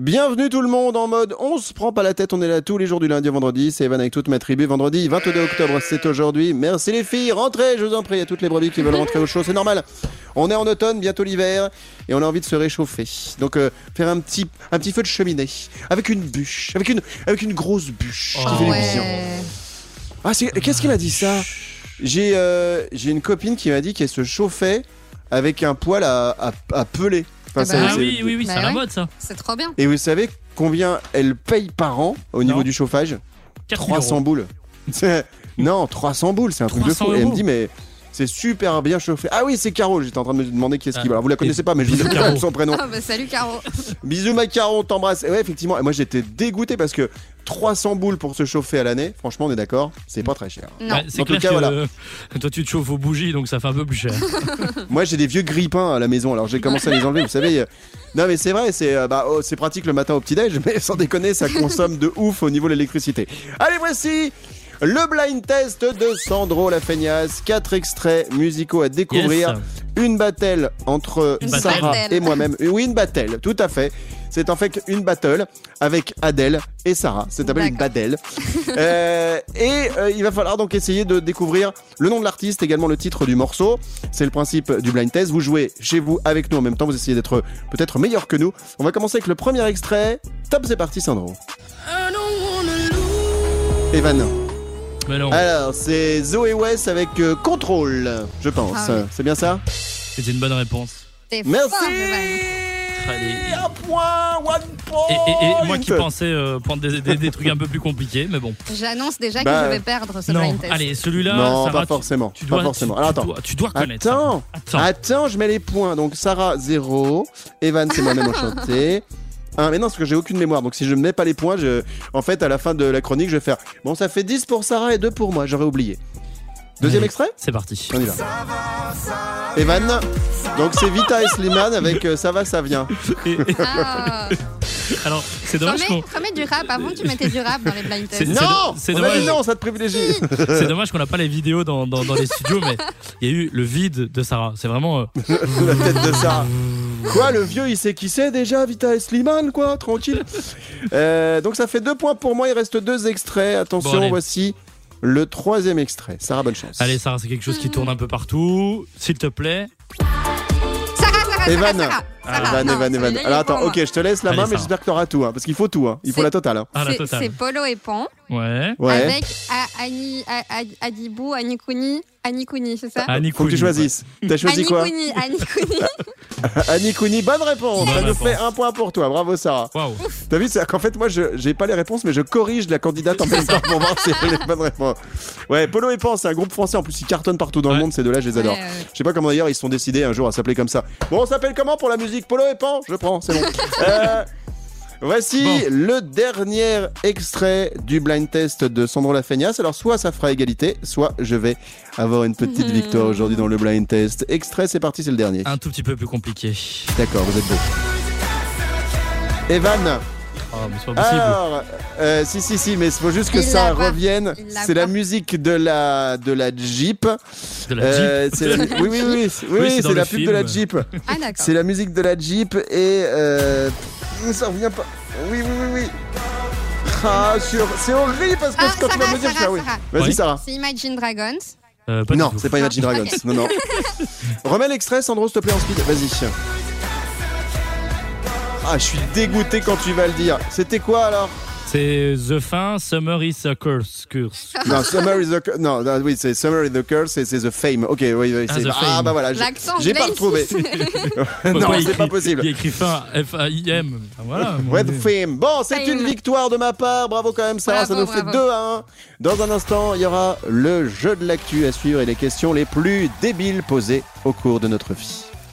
Bienvenue tout le monde en mode on se prend pas la tête, on est là tous les jours du lundi au vendredi, c'est Evan avec toute ma tribu, vendredi 22 octobre c'est aujourd'hui, merci les filles, rentrez je vous en prie, à toutes les brebis qui veulent rentrer au chaud, c'est normal, on est en automne, bientôt l'hiver et on a envie de se réchauffer, donc faire un petit feu de cheminée, avec une bûche, avec une grosse bûche qui fait du bien. Ah, qu'est-ce qui m'a dit ça? J'ai une copine qui m'a dit qu'elle se chauffait avec un poêle à peler. Enfin, oui, c'est à la mode ça. C'est trop bien. Et vous savez combien elle paye par an au niveau du chauffage? 300 boules. Non, 300 boules, c'est un truc de fou. Et elle me dit, mais c'est super bien chauffé. Ah oui, c'est Caro, j'étais en train de me demander qui est-ce qui va. Alors, vous la connaissez pas, mais je vous dis son prénom. Ah bah salut Caro. Bisous ma Caro, on t'embrasse. Et ouais, effectivement, et moi j'étais dégoûté parce que 300 boules pour se chauffer à l'année, franchement on est d'accord, c'est pas très cher. Non. C'est clair que voilà. Toi tu te chauffes aux bougies donc ça fait un peu plus cher. Moi j'ai des vieux grille-pains à la maison, alors j'ai commencé à les enlever, vous savez. Non mais c'est vrai, c'est pratique le matin au petit-déj, mais sans déconner ça consomme de ouf au niveau de l'électricité. Allez, voici le blind test de Sandro la feignasse, 4 extraits musicaux à découvrir. Yes. Une battle entre Sarah et moi-même. Oui, une battle, tout à fait. C'est en fait une battle avec Adèle et Sarah. C'est appelé une battle. Il va falloir donc essayer de découvrir le nom de l'artiste, également le titre du morceau. C'est le principe du blind test. Vous jouez chez vous avec nous en même temps. Vous essayez d'être peut-être meilleur que nous. On va commencer avec le premier extrait. Top, c'est parti, Sandro. Evan. Mais non. Alors, c'est Zoé West avec Contrôle, je pense. Ah oui. C'est bien ça? C'était une bonne réponse. Merci. Allez. Un point, one point. Et moi qui pensais prendre des trucs un peu plus compliqués, mais bon. J'annonce déjà que je vais perdre ce blind test. Allez, celui-là, non, Sarah, pas forcément. Pas forcément. Alors, tu dois connaître. Attends, je mets les points. Donc Sarah 0, Evan c'est moi-même enchanté. Mais non, parce que j'ai aucune mémoire, donc si je ne mets pas les points, en fait, à la fin de la chronique, je vais faire bon, ça fait 10 pour Sarah et 2 pour moi, j'aurais oublié. Deuxième extrait? C'est parti. On y va. Evan, donc c'est Vita et Slimane avec Ça va, ça vient. Alors, c'est dommage remets du rap, avant tu mettais du rap dans les blind tests. C'est dommage. Non, ça te privilégie. C'est dommage qu'on n'a pas les vidéos dans les studios, mais il y a eu le vide de Sarah. C'est vraiment... La tête de Sarah. Quoi, le vieux, il sait qui c'est déjà, Vita et Slimane, quoi, tranquille. Donc ça fait 2 points pour moi, il reste 2 extraits. Attention, bon, voici le 3e extrait. Sarah, bonne chance. Allez, Sarah, c'est quelque chose qui tourne un peu partout. S'il te plaît. Evan. Alors attends, ok, je te laisse la main, mais j'espère que t'auras tout, hein, parce qu'il faut tout, hein. Il faut la totale. Hein. La totale. C'est Polo et Pan. Ouais. Avec Adibou, Anikuni, c'est ça? Faut que tu choisisses. T'as choisi quoi? Anikuni, bonne réponse. Ça nous fait 1 point pour toi. Bravo Sarah. Wow. T'as vu, c'est qu'en fait moi j'ai pas les réponses, mais je corrige la candidate en même temps pour voir si elle a les bonnes réponses. Ouais, Polo et Pan, c'est un groupe français. En plus, ils cartonnent partout dans le monde. Ces deux-là, je les adore. Je sais pas comment d'ailleurs ils se sont décidés un jour à s'appeler comme ça. Bon, on s'appelle comment pour la musique? Polo et Pan? Je prends, c'est bon. Voici le dernier extrait du blind test de Sandro la feignasse. Alors soit ça fera égalité, soit je vais avoir une petite victoire aujourd'hui dans le blind test. Extrait, c'est parti, c'est le dernier. Un tout petit peu plus compliqué. D'accord, vous êtes beau. Evan. Oh, mais c'est pas possible. Alors, si, mais il faut juste que ça revienne. C'est la musique de la Jeep. De la Jeep. Oui, c'est la pub de la Jeep. Ah, d'accord. C'est la musique de la Jeep et ça revient pas. Oui. Ah, c'est horrible parce que quand tu vas me dire, je fais oui. Vas-y, Sarah. C'est Imagine Dragons. Non, c'est pas Imagine Dragons. Okay. Non. Remets l'extrait, Sandro, s'il te plaît, en speed. Vas-y. Ah, je suis dégoûté quand tu vas le dire. C'était quoi alors? C'est The Fin, Summer is a Curse. Non, Summer is a Curse. Non, oui, c'est Summer is a Curse et c'est The Fame. Ok, oui. Bah voilà, j'ai pas retrouvé. Non, c'est pas possible. Il écrit fin, F-A-I-M. Voilà. Ouais, The Fame. Bon, c'est une victoire de ma part. Bravo quand même, Sarah. Ça nous fait 2-1. Dans un instant, il y aura le jeu de l'actu à suivre et les questions les plus débiles posées au cours de notre vie.